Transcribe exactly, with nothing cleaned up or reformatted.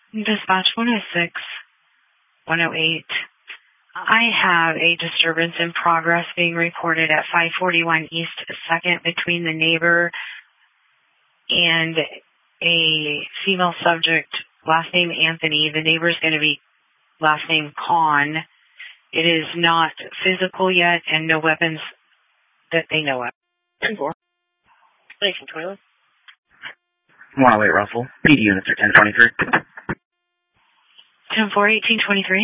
Dispatch one oh six, one oh eight. I have a disturbance in progress being reported at five forty-one East second between the neighbor and a female subject, last name Anthony. The neighbor's going to be last name Kahn. It is not physical yet and no weapons that they know of. ten four. eighteen twenty-one. one oh eight Russell. P D units are ten twenty-three. ten four, eighteen twenty-three.